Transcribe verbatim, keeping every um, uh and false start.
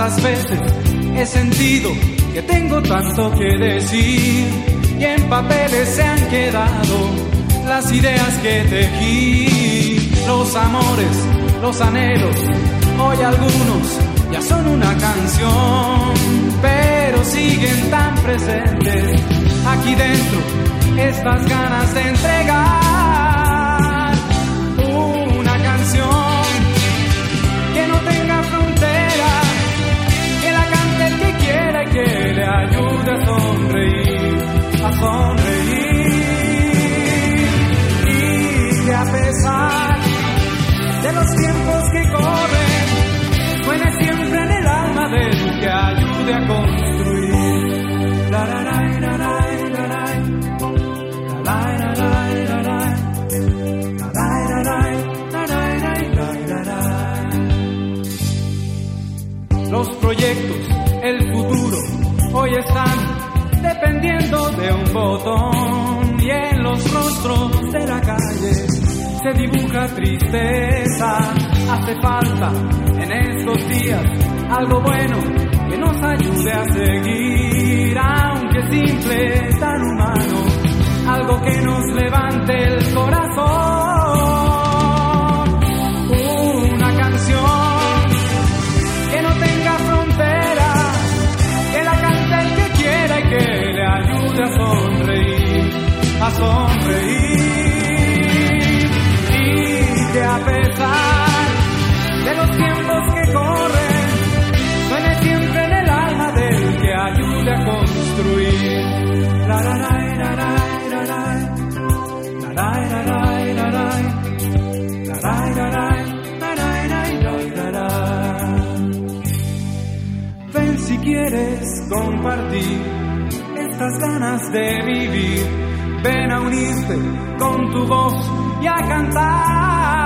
Tantas veces he sentido que tengo tanto que decir y en papeles se han quedado las ideas que tejí. Los amores, los anhelos, hoy algunos ya son una canción, pero siguen tan presentes aquí dentro estas ganas de entregar una canción que no tenga frontera, que la cante el que quiera y que le ayude a sonreír, a sonreír, y que a pesar de los tiempos que corren suene siempre en el alma del que ayude a construir. La, la, la, la, la, la, la. Los proyectos, el futuro, hoy están dependiendo de un botón, y en los rostros de la calle se dibuja tristeza. Hace falta en estos días algo bueno que nos ayude a seguir, aunque simple, tan humano, algo que nos levante el corazón. Una canción que no tenga frontera, que la cante el que quiera y que le ayude a sonreír, a sonreír, y que a pesar de los tiempos que corren suene siempre en el alma del que ayude a construir. La, la, la, la, la. Ven si quieres compartir estas ganas de vivir, ven a unirte con tu voz y a cantar.